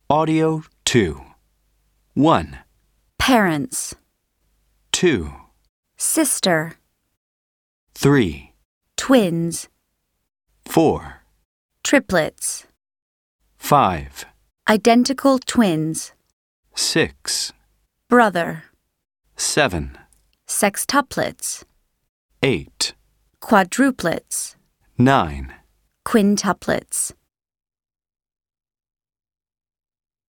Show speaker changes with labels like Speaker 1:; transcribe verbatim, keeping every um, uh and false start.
Speaker 1: Audio two. one,
Speaker 2: Parents.
Speaker 1: two,
Speaker 2: Sister.
Speaker 1: three,
Speaker 2: Twins.
Speaker 1: four,
Speaker 2: Triplets.
Speaker 1: five,
Speaker 2: Identical twins.
Speaker 1: six,
Speaker 2: Brother.
Speaker 1: seven,
Speaker 2: Sextuplets.
Speaker 1: eight,
Speaker 2: Quadruplets.
Speaker 1: nine.
Speaker 2: Quintuplets.